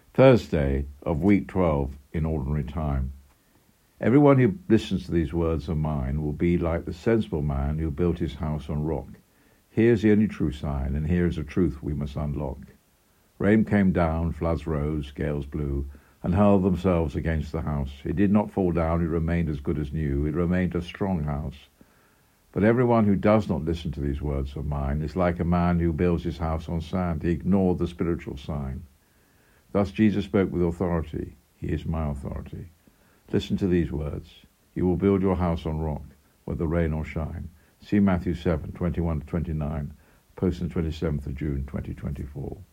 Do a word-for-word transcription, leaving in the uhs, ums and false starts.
Thursday of week twelve in ordinary time. Everyone who listens to these words of mine will be like the sensible man who built his house on rock. Here is the only true sign, and here is a truth we must unlock. Rain came down, floods rose, gales blew, and hurled themselves against the house. It did not fall down, it remained as good as new, it remained a strong house. But everyone who does not listen to these words of mine is like a man who builds his house on sand. He ignored the spiritual sign. Thus Jesus spoke with authority. He is my authority. Listen to these words. You will build your house on rock, whether rain or shine. See Matthew seven, twenty-one to twenty-nine, posted on the twenty-seventh of June, twenty twenty-four.